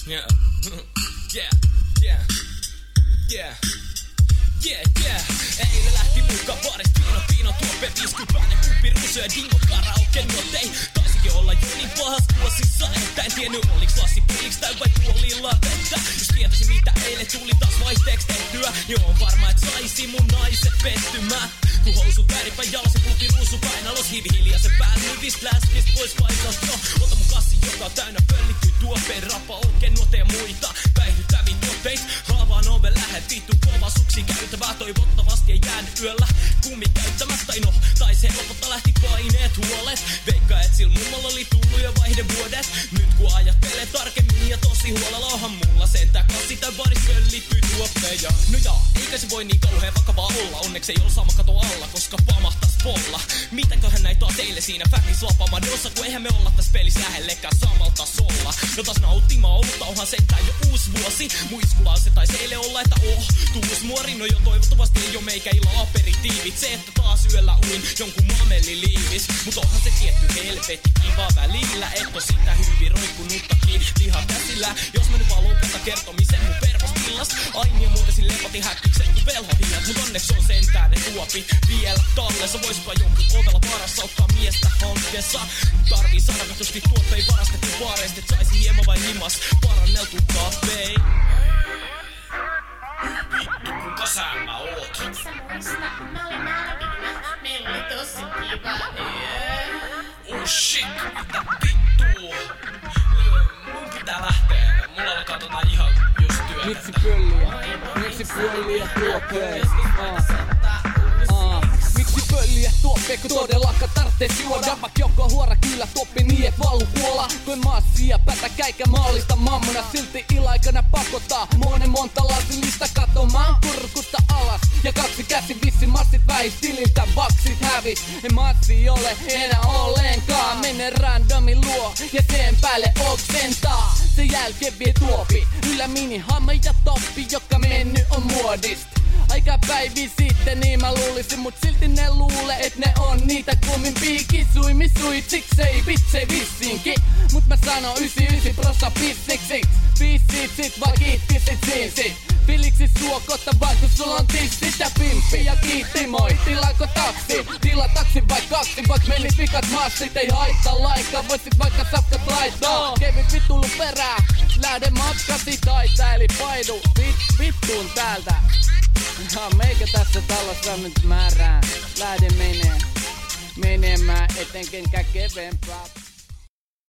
Yeah. Yeah. Yeah. Yeah. Yeah, yeah. Eilen lähti mukaan baarista Piino tuoppe 50 kuppi ruusuja ja dingo karaoke notei. Taisikin olla jo niin pahas vuosissa, että en tiennyt oliks lassi puoliks tai vai tuolilla vettä. Jos tietäisin mitä eilen tuli taas vaihteeksi tehtyä, niin on varma et saisi mun naiset pettymään. Kun housut väärinpäin jalasi puhti ruusu painalos, hiivi hiljaisen päällyyvist läskist pois paikasta. Ota mun kassi joka on täynnä pöllittyy tuopeen rapa oikein nuote ja muita päihdyttäviä tuotteita. Haavaan oven lähet vittu kova suksi käytävää toivottavasti ei jäänyt yöllä kummi käyttämättä. No, tai se helpotta lähti paineet huolet. Veikka et sil mummolla oli tullut jo vaihdevuodet. Nyt kun ajattelee tarkemmin ja tosi huolella onhan mulla sentään kassi tai baris pöllittyy tuoppeja. No jaa, eikä se voi niin kauhea vakavaa olla. Onneksi ei oo sama kato alla, koska pamahtas polla. Mitäköhän näitä on teille siinä fäkis lapamadossa, kun eihän me olla tässä pelissä lähellekään samalla tasolla. No taas nauttimaan olutta onhan sentään jo uusi vuosi. Muiskulaan se taisi eilen olla, että tuus muori. No jo toivottavasti ei oo meikä illa aperitiivit. Se, että taas yöllä uin jonkun mamelliliivis. Mut onhan se tietty helvetti kiva välillä. Et oo sitä hyvin roikkunuttakin liha käsillä. Jos mä nyt vaan lopeta kertomisen mun pervostillas. Aini ja muuten lepati häkkiksen kun velhohinnat. Mut onneksi on sentään ne tuopi vielä tallessa. Voispa jonkun ovella parassa ottaa miestä hankkeessa. Tarvii sarvitusti tuottein varastettu baareista. Et saisi hieman vai himas paranneltu kahvei. Vittu, kuinka sään mä oot? Et sä muista, mä olin nälkinen. Meillä oli tosi kiva. Oh shit, mitä vittua? Mun pitää lähteä. Mulla alkaa ihan just työtä. Miksi pölliä tuopee? Miksi pölliä tuopee, kun todellakaan tarttees juoda? Vak joko huora kyllä tuoppi niin et valu kuola. Kuin maassia pätä käikä maalista mammona. Silti ilaikana pakottaa monen monta lasillista katomaan kurkusta alas. Ja kaksi käsi vissi massit vähis tililtä baksit hävis. Ei massi ole enää ollenkaan. Mene randomin luo ja sen päälle oksentaa. Sen jälkeen vie tuopi yllä mini hamma ja toppi, joka mennyt on muodist. Aika päivi sitten niin mä luulisin, mut silti ne luulee, et ne on niitä kummimpia kisuimisuit. Siksei vitsei vissinkin, mut mä sanon 99% pissiksi. Pissit sit vaan kiittisit siinsit. Filiksis suokota vaan kun sulla on tissit ja pimppi ja kiitti moi. Tilaako taksi? Tila taksi vai kaksi, vaik menis vikat massit. Ei haittaa lainkaan, voisit vaikka sapkat laittaa. Kevin vittuilun perää, lähde matkasi taita eli paidu vittuun täältä. Meikä tässä talossa nyt määrää. Lähde menemään etenkenkään keveempää.